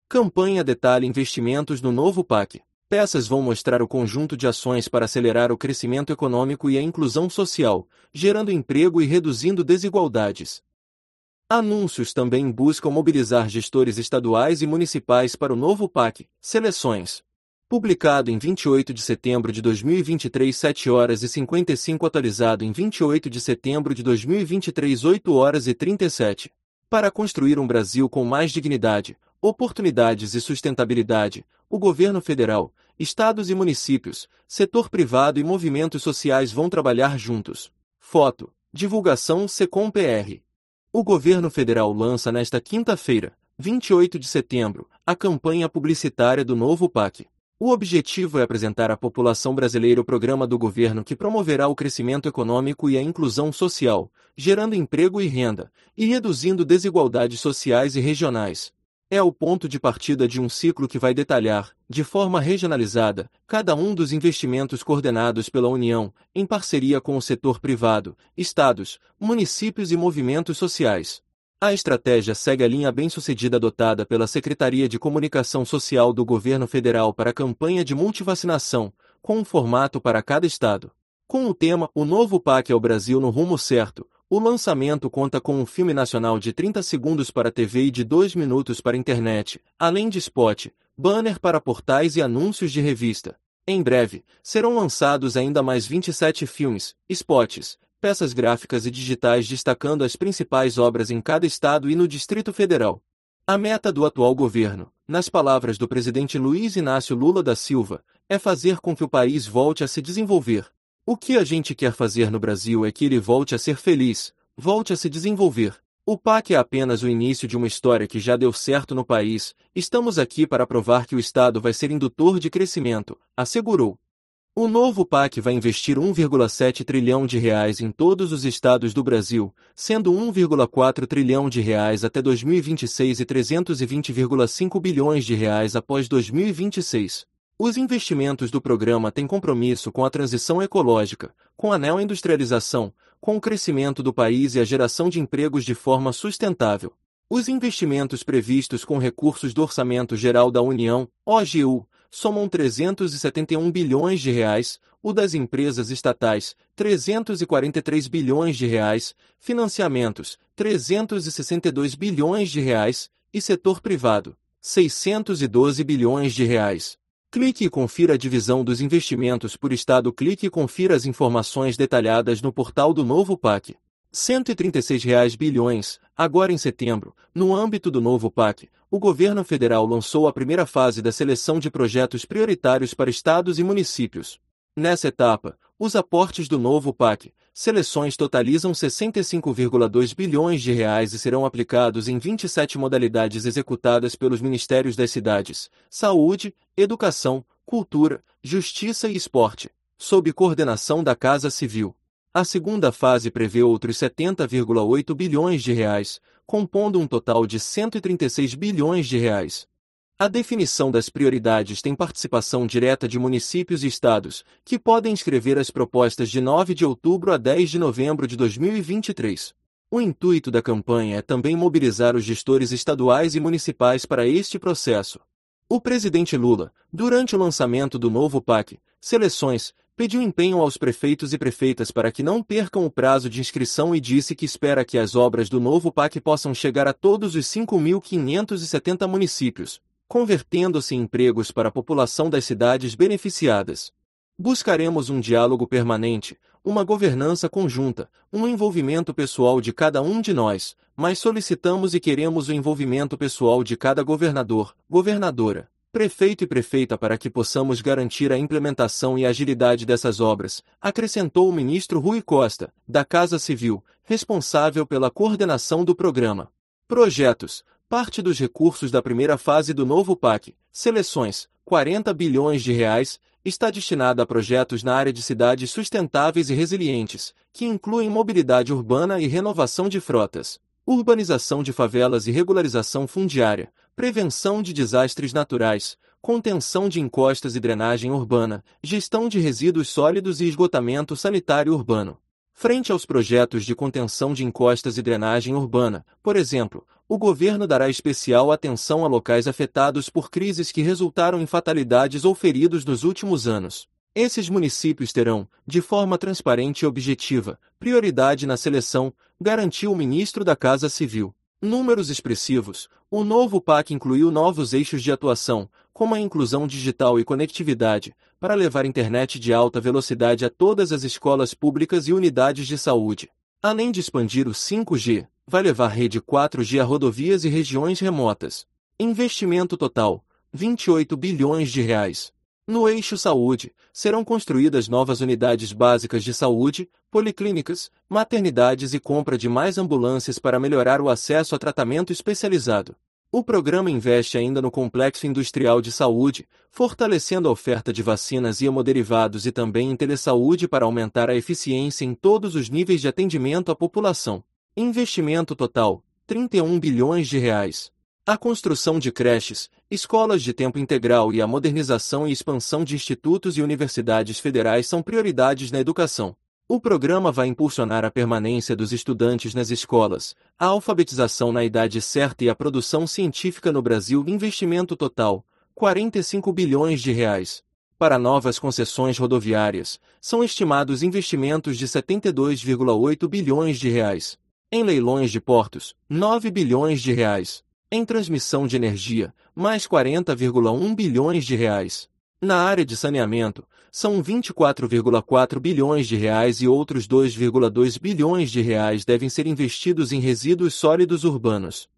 Campanha detalha investimentos no novo PAC. Peças vão mostrar o conjunto de ações para acelerar o crescimento econômico e a inclusão social, gerando emprego e reduzindo desigualdades. Anúncios também buscam mobilizar gestores estaduais e municipais para o novo PAC. Seleções. Publicado em 28 de setembro de 2023, 7h55, atualizado em 28 de setembro de 2023, 8h37. Para construir um Brasil com mais dignidade, oportunidades e sustentabilidade, o governo federal, estados e municípios, setor privado e movimentos sociais vão trabalhar juntos. Foto. Divulgação Secom-PR. O governo federal lança nesta quinta-feira, 28 de setembro, a campanha publicitária do novo PAC. O objetivo é apresentar à população brasileira o programa do governo que promoverá o crescimento econômico e a inclusão social, gerando emprego e renda, e reduzindo desigualdades sociais e regionais. É o ponto de partida de um ciclo que vai detalhar, de forma regionalizada, cada um dos investimentos coordenados pela União, em parceria com o setor privado, estados, municípios e movimentos sociais. A estratégia segue a linha bem-sucedida adotada pela Secretaria de Comunicação Social do Governo Federal para a campanha de multivacinação, com um formato para cada estado. Com o tema O Novo PAC é o Brasil no Rumo Certo, o lançamento conta com um filme nacional de 30 segundos para TV e de 2 minutos para internet, além de spot, banner para portais e anúncios de revista. Em breve, serão lançados ainda mais 27 filmes, spots, peças gráficas e digitais destacando as principais obras em cada estado e no Distrito Federal. A meta do atual governo, nas palavras do presidente Luiz Inácio Lula da Silva, é fazer com que o país volte a se desenvolver. O que a gente quer fazer no Brasil é que ele volte a ser feliz, volte a se desenvolver. O PAC é apenas o início de uma história que já deu certo no país, estamos aqui para provar que o Estado vai ser indutor de crescimento, assegurou. O novo PAC vai investir 1,7 trilhão de reais em todos os estados do Brasil, sendo 1,4 trilhão de reais até 2026 e 320,5 bilhões de reais após 2026. Os investimentos do programa têm compromisso com a transição ecológica, com a neoindustrialização, com o crescimento do país e a geração de empregos de forma sustentável. Os investimentos previstos com recursos do Orçamento Geral da União, OGU, somam 371 bilhões de reais, o das empresas estatais, 343 bilhões de reais, financiamentos, 362 bilhões de reais, e setor privado, 612 bilhões de reais. Clique e confira a divisão dos investimentos por estado. Clique e confira as informações detalhadas no portal do novo PAC. R$ 136 bilhões. Agora em setembro, no âmbito do novo PAC, o governo federal lançou a primeira fase da seleção de projetos prioritários para estados e municípios. Nessa etapa, os aportes do novo PAC, seleções totalizam 65,2 bilhões de reais e serão aplicados em 27 modalidades executadas pelos Ministérios das Cidades, Saúde, Educação, Cultura, Justiça e Esporte, sob coordenação da Casa Civil. A segunda fase prevê outros 70,8 bilhões de reais, compondo um total de 136 bilhões de reais. A definição das prioridades tem participação direta de municípios e estados, que podem inscrever as propostas de 9 de outubro a 10 de novembro de 2023. O intuito da campanha é também mobilizar os gestores estaduais e municipais para este processo. O presidente Lula, durante o lançamento do novo PAC, Seleções, pediu empenho aos prefeitos e prefeitas para que não percam o prazo de inscrição e disse que espera que as obras do novo PAC possam chegar a todos os 5.570 municípios, convertendo-se em empregos para a população das cidades beneficiadas. Buscaremos um diálogo permanente, uma governança conjunta, um envolvimento pessoal de cada um de nós, mas solicitamos e queremos o envolvimento pessoal de cada governador, governadora, prefeito e prefeita para que possamos garantir a implementação e agilidade dessas obras, acrescentou o ministro Rui Costa, da Casa Civil, responsável pela coordenação do programa. Projetos. Parte dos recursos da primeira fase do novo PAC, Seleções, 40 bilhões de reais, está destinada a projetos na área de cidades sustentáveis e resilientes, que incluem mobilidade urbana e renovação de frotas, urbanização de favelas e regularização fundiária, prevenção de desastres naturais, contenção de encostas e drenagem urbana, gestão de resíduos sólidos e esgotamento sanitário urbano. Frente aos projetos de contenção de encostas e drenagem urbana, por exemplo, o governo dará especial atenção a locais afetados por crises que resultaram em fatalidades ou feridos nos últimos anos. Esses municípios terão, de forma transparente e objetiva, prioridade na seleção, garantiu o ministro da Casa Civil. Números expressivos. O novo PAC incluiu novos eixos de atuação, como a inclusão digital e conectividade, para levar internet de alta velocidade a todas as escolas públicas e unidades de saúde. Além de expandir o 5G, vai levar rede 4G a rodovias e regiões remotas. Investimento total: R$ 28 bilhões. No eixo saúde, serão construídas novas unidades básicas de saúde, policlínicas, maternidades e compra de mais ambulâncias para melhorar o acesso a tratamento especializado. O programa investe ainda no complexo industrial de saúde, fortalecendo a oferta de vacinas e hemoderivados e também em telesaúde para aumentar a eficiência em todos os níveis de atendimento à população. Investimento total: R$ 31 bilhões. A construção de creches, escolas de tempo integral e a modernização e expansão de institutos e universidades federais são prioridades na educação. O programa vai impulsionar a permanência dos estudantes nas escolas, a alfabetização na idade certa e a produção científica no Brasil. Investimento total: R$ 45 bilhões. Para novas concessões rodoviárias, são estimados investimentos de R$ 72,8 bilhões. Em leilões de portos, R$ 9 bilhões. Em transmissão de energia, mais R$ 40,1 bilhões. Na área de saneamento, são R$ 24,4 bilhões e outros R$ 2,2 bilhões devem ser investidos em resíduos sólidos urbanos.